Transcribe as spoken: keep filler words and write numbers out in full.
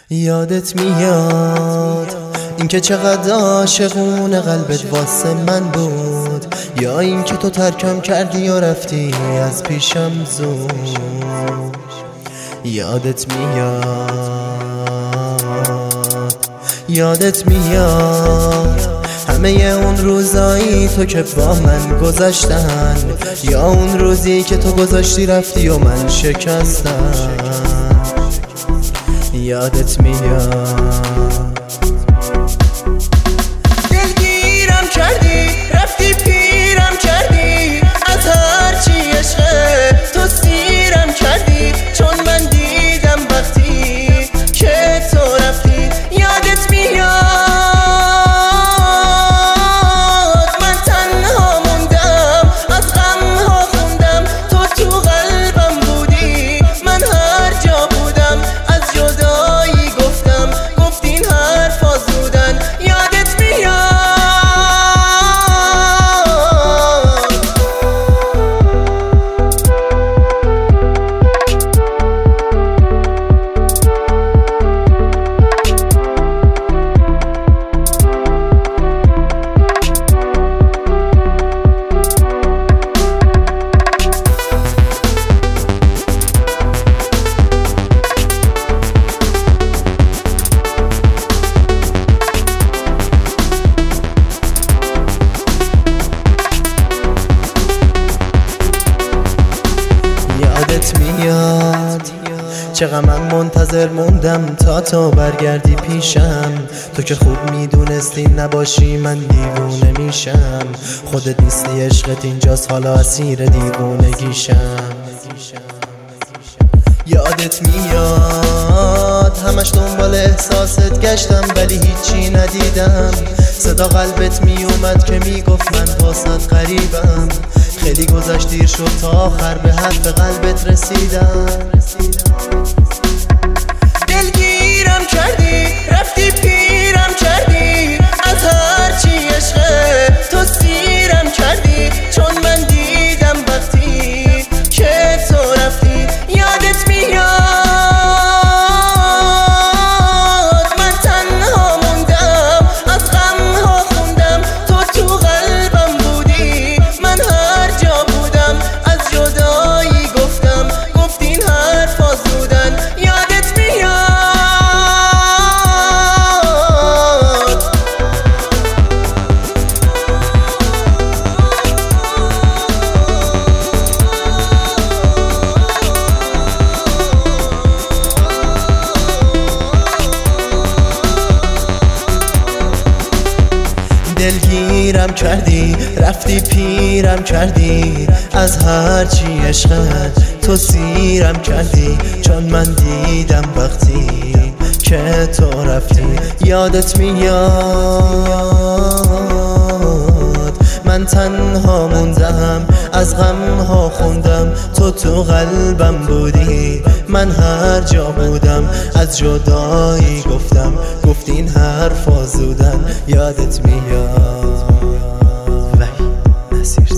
یادت میاد اینکه چقدر عاشقونه قلبت واسه من بود، یا اینکه تو ترکم کردی و رفتی از پیشم زود. یادت میاد یادت میاد همه اون روزایی تو که با من گذشتن، یا اون روزی که تو گذاشتی رفتی و من شکستم. یادت میاد دلگیرم کردی رفتی پیرم کردی، از هرچی عشقه تو سیرم کردی، چون من دیدم وقتی که تو رفتی. یادت میاد من تنها موندم، از غمها خوندم، تو تو قلبم بودی، من هر جا بودم از جدایی گفتم، گفتین حرفا زودن. یادت میاد یادت میاد چقدر من منتظر موندم تا تو برگردی پیشم، تو که خوب میدونستی نباشی من دیوونه میشم. خودت نیستی عشقت اینجاست حالا اسیر دیوونگیشم. یادت میاد همش دنبال احساست گشتم ولی هیچی ندیدم، صدا قلبت میومد که میگفت من واسط غریبم. خیلی گذشت دیر شد تا آخر به حرف قلبت رسیدم. دلگیرم کردی رفتی پیرم کردی، از هرچی عشقه تو سیرم کردی، چون من دیدم وقتی که تو رفتی. یادت میاد من تنها موندم، از غمها خوندم، تو تو قلبم بودی، من هر جا بودم از جدایی گفتم، گفتین حرفا زودن. یادت میاد دلگیرم کردی رفتی پیرم کردی، از هرچی عشقت تو سیرم کردی، چون من دیدم وقتی که تو رفتی. یادت میاد من تنها موندم، از غمها خوندم، تو تو قلبم بودی، من هر جا بودم از جدایی گفتم، گفتین حرفا زودن. یادت میاد وحی نصیر